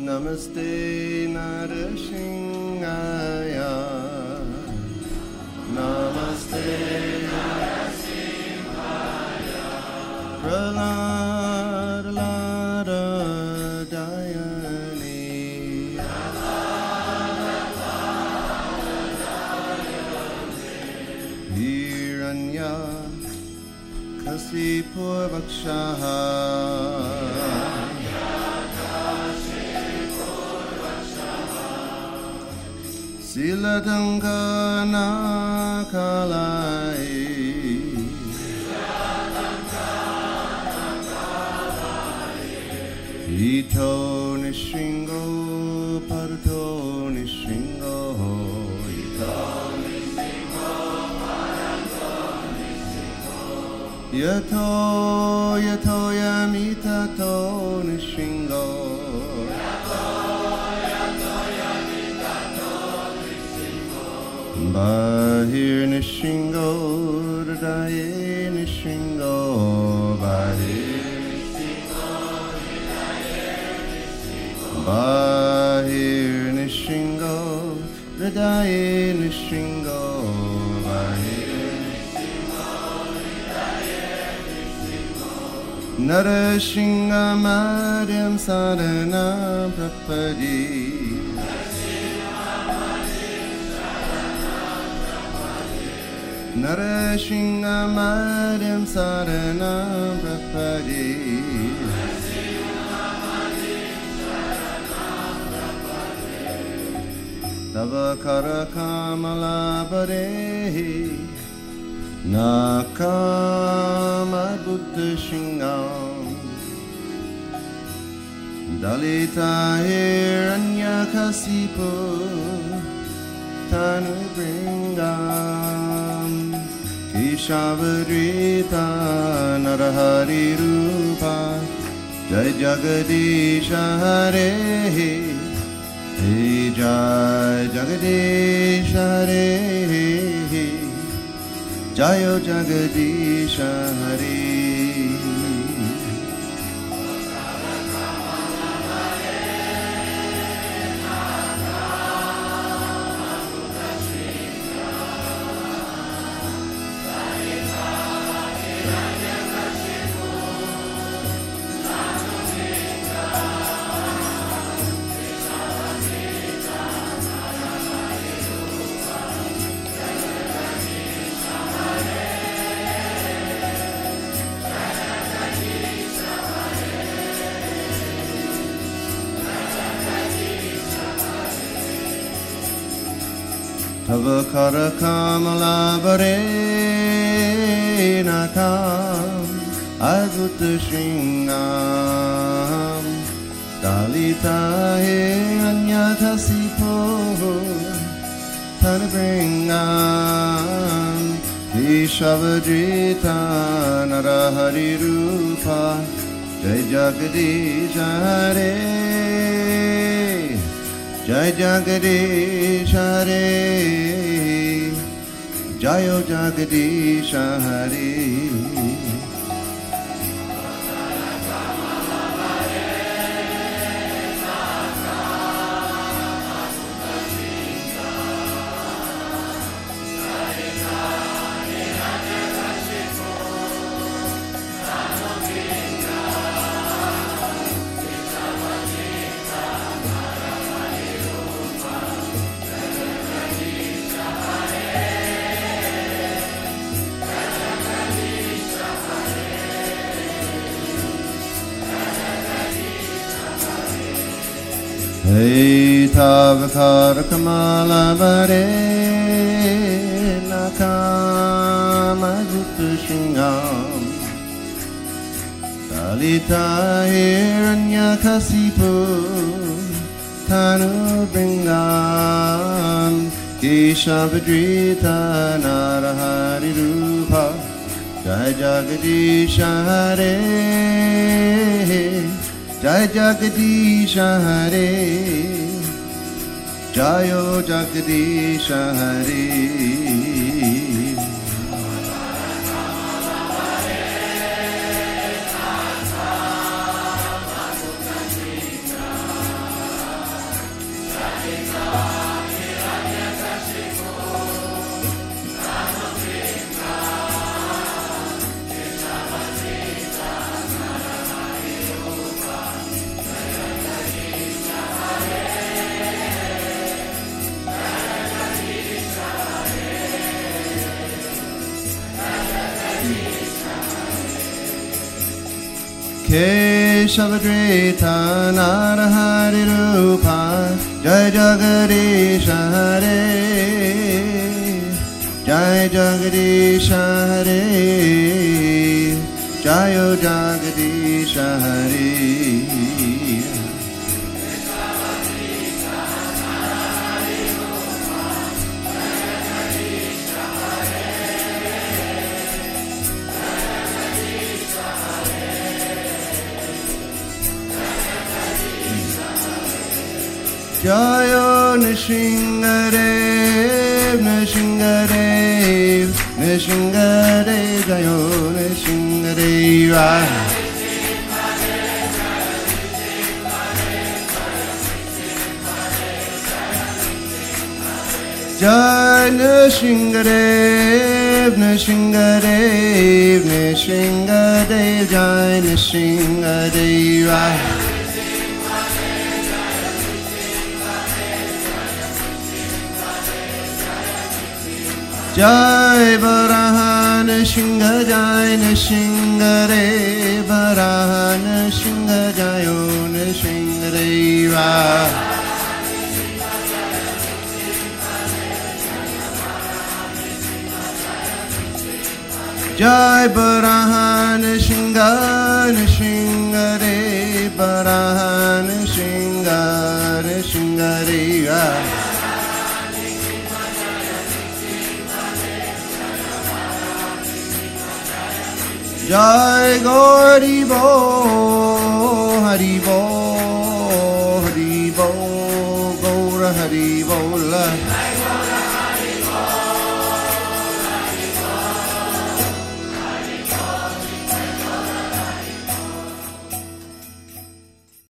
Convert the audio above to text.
Namaste Narasimhaya. Namaste Narasimhaya. Prahlada Dayani. Hiranya Kasipur Vakshaha. Siladangana Kalai. Ito Nishingo Parto Nishingo. Ito Nishingo Parato Nishingo. Yato Yato Yamitato Nishingo. Bahir Nishingo, Radaye Nishingo, Bahir Nishingo, Bahir Nishingo, Radaye Nishingo, Bahir Nishingo, Narashinga Madhyam Sadhana Prapadi. Narashinga Madhyam Sadhana Prapadi. Tava Karakamala Barehi Nakama Buddha Shingam. Dalita Hiranya Kasipu Tanu Bringam. Keshavadrita Narahari Rupa. Jai Jagadisha Hare. Hey Jai Jagadisha Hare. Jayo Jagadisha Hare. Tava Karakamala Bare Nakam Advuta Shringam. Dalita Hiranya Kasipo Tanabringam. Keshavadrita Narahari Rupa. Jai Jagadisha Hare. Jai Jagadisha Hare. Jayo Jagadisha Hare. Hey Tavakara Kamala Bare Nakama Gupta Shingam. Dalita Hiranya Kasipu Tanu Bringam. Keshavadrita Narahari Rupa. Jai Jagadisha Hare. Jai Jagadisha Hare. Jayo Jagadisha Hare. Keshavadrita Narahari Rupa Jai Jagadisha Hare Jai Jagadisha Hare Jayo Jagadisha Hare Jayo Nishingadev, Nishingadev, Nishingadev, Jayo Nishingadeva. Jai Nishingadev, Nishingadev, Nishingadev, Jai Nishingadeva. Jai Varaha Nishinga Jai Nishinga Re Varaha Nishinga Jayo Nishinga Deva Jai Varaha Nishinga Nishinga Re Varaha Nishinga Nishinga Deva Jai Gauri Bo, Hari Bo,